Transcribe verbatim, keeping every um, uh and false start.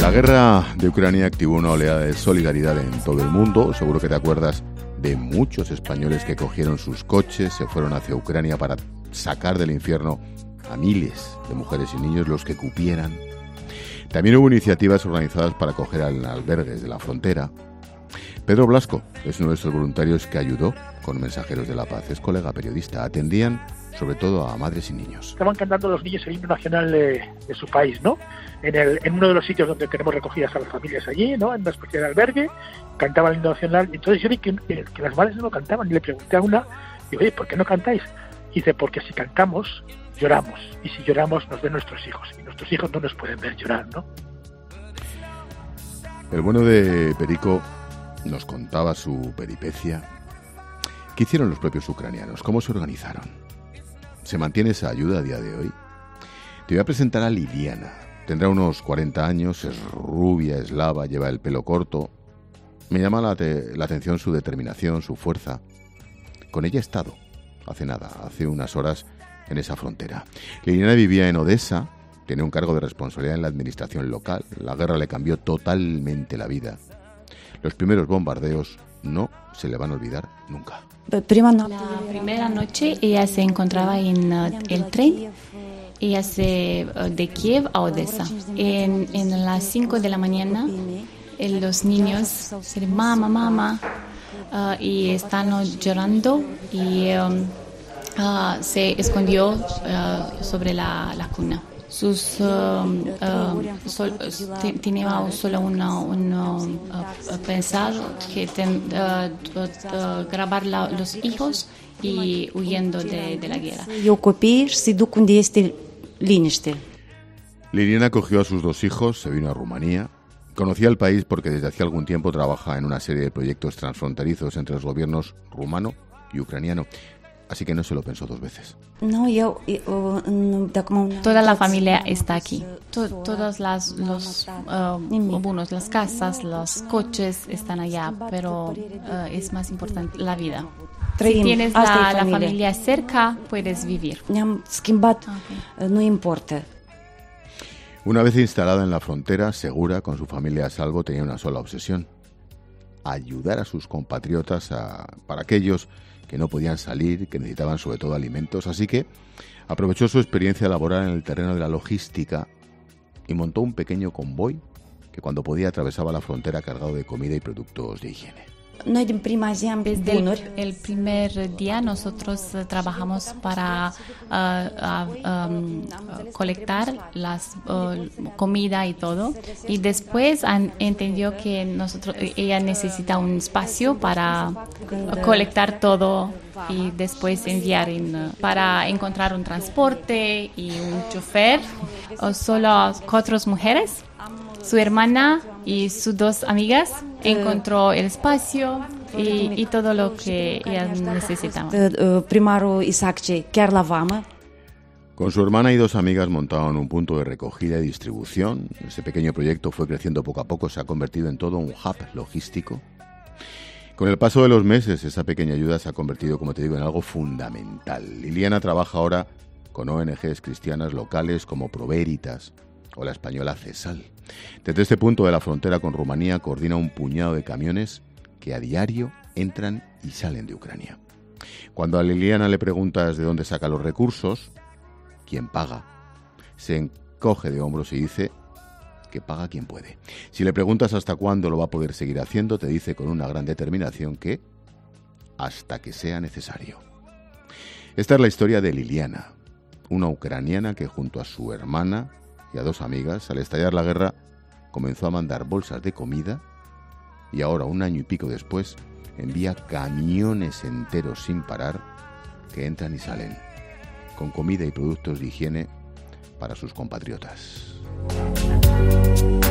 La guerra de Ucrania activó una oleada de solidaridad en todo el mundo. Seguro que te acuerdas de muchos españoles que cogieron sus coches, se fueron hacia Ucrania para sacar del infierno a miles de mujeres y niños, los que cupieran. También hubo iniciativas organizadas para acoger a albergues de la frontera. Pedro Blasco es uno de esos voluntarios que ayudó con Mensajeros de la Paz. Es colega periodista. Atendían sobre todo a madres y niños. Estaban cantando los niños el himno nacional de, de su país, ¿no? En, el, en uno de los sitios donde tenemos recogidas a las familias allí, ¿no? En una especie de albergue, cantaban el himno nacional. Entonces yo vi que, que, que las madres no lo cantaban y le pregunté a una, digo, oye, ¿por qué no cantáis? Y dice, porque si cantamos, lloramos. Y si lloramos, nos ven nuestros hijos. Y nuestros hijos no nos pueden ver llorar, ¿no? El bueno de Perico nos contaba su peripecia. ¿Qué hicieron los propios ucranianos? ¿Cómo se organizaron? ¿Se mantiene esa ayuda a día de hoy? Te voy a presentar a Liliana. Tendrá unos cuarenta años, es rubia, eslava, lleva el pelo corto. Me llama la, te- la atención su determinación, su fuerza. Con ella he estado, hace nada, hace unas horas, en esa frontera. Liliana vivía en Odessa, tenía un cargo de responsabilidad en la administración local. La guerra le cambió totalmente la vida. Los primeros bombardeos no se le van a olvidar nunca. La primera noche ella se encontraba en uh, el tren, ella se uh, de Kiev a Odessa. En, en las cinco de la mañana, eh, los niños dicen mamá, mamá, uh, y están uh, llorando y um, uh, se escondió uh, sobre la, la cuna. Sus uh, uh, sol, te, tenía solo uno, uno uh, pensar que ten, uh, uh, uh, grabar la, los hijos y huyendo de, de la guerra. Liliana cogió a sus dos hijos, se vino a Rumanía. Conocía el país porque desde hacía algún tiempo trabaja en una serie de proyectos transfronterizos entre los gobiernos rumano y ucraniano. Así que no se lo pensó dos veces. Toda la familia está aquí. To, todas las los uh, buenos, las casas, los coches están allá, pero uh, es más importante la vida. Si tienes la, la familia cerca, puedes vivir. Okay. No importa. Una vez instalada en la frontera, segura, con su familia a salvo, tenía una sola obsesión: ayudar a sus compatriotas, a, para aquellos que no podían salir, que necesitaban sobre todo alimentos. Así que aprovechó su experiencia laboral en el terreno de la logística y montó un pequeño convoy que cuando podía atravesaba la frontera cargado de comida y productos de higiene. Desde el, el primer día nosotros uh, trabajamos para uh, uh, um, uh, colectar las uh, comida y todo, y después han, entendió que nosotros ella necesita un espacio para uh, colectar todo y después enviar en, uh, para encontrar un transporte y un chofer. Uh, solo cuatro mujeres, su hermana y sus dos amigas, encontró el espacio y, y todo lo que ellas necesitaban. Con su hermana y dos amigas montaron un punto de recogida y distribución. Ese pequeño proyecto fue creciendo poco a poco, se ha convertido en todo un hub logístico. Con el paso de los meses, esa pequeña ayuda se ha convertido, como te digo, en algo fundamental. Liliana trabaja ahora con O N Ges cristianas locales como Provéritas o la española CESAL. Desde este punto de la frontera con Rumanía coordina un puñado de camiones que a diario entran y salen de Ucrania. Cuando a Liliana le preguntas de dónde saca los recursos, ¿quién paga?, se encoge de hombros y dice que paga quien puede. Si le preguntas hasta cuándo lo va a poder seguir haciendo, te dice con una gran determinación que hasta que sea necesario. Esta es la historia de Liliana, una ucraniana que junto a su hermana y a dos amigas, al estallar la guerra, comenzó a mandar bolsas de comida y ahora, un año y pico después, envía camiones enteros sin parar que entran y salen con comida y productos de higiene para sus compatriotas.